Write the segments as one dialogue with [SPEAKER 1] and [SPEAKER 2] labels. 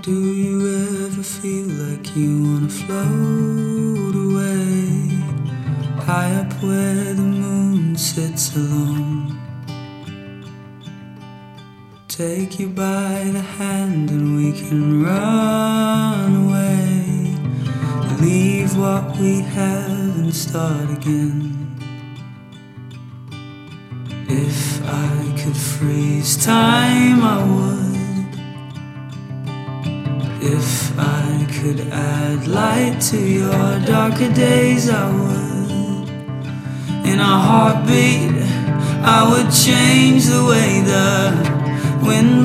[SPEAKER 1] Do you ever feel like you wanna float away, high up where the moon sits alone? Take you by the hand and we can run away, leave what we have and start again. If I could freeze time, I would. If I could add light to your darker days, I would. In a heartbeat, I would change the way the wind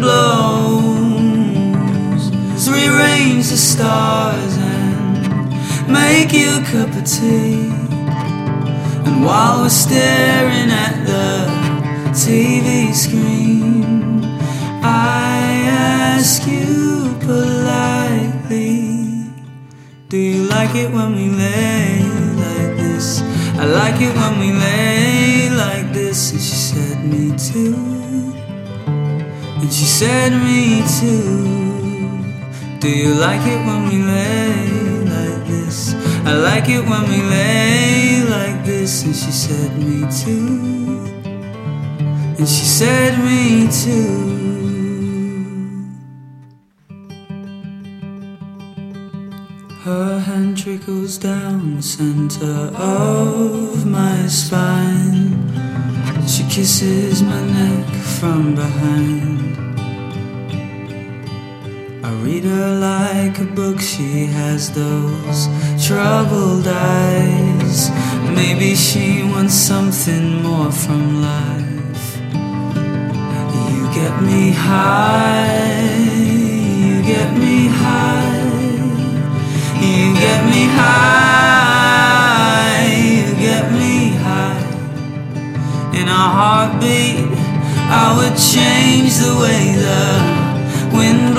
[SPEAKER 1] blows, rearrange the stars and make you a cup of tea. And while we're staring at the TV screen, I ask you politely, do you like it when we lay like this? I like it when we lay like this. And she said me too. And she said me too. Do you like it when we lay like this? I like it when we lay like this. And she said me too. And she said me too. Her hand trickles down the center of my spine. She kisses my neck from behind. I read her like a book, she has those troubled eyes. Maybe she wants something more from life. You get me high, you get me high. You get me high, you get me high. In a heartbeat, I would change the way the wind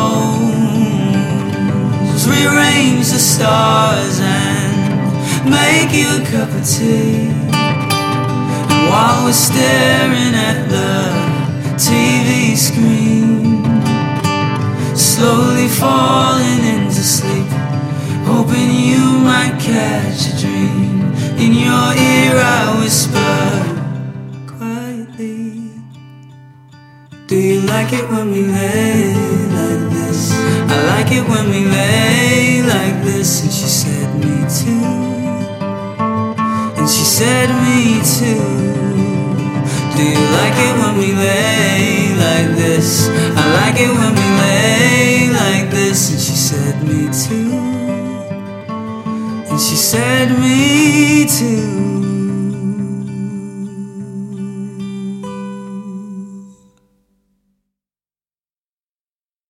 [SPEAKER 1] blows, rearrange the stars and make you a cup of tea. And while we're staring at the TV screen, slowly falling into sleep, hoping you might catch a dream. In your ear I whisper quietly, do you like it when we lay like this? I like it when we lay like this. And she said me too. And she said me too. Do you like it when we lay like this? I like it when we lay like this. And she said me too. And she said me too.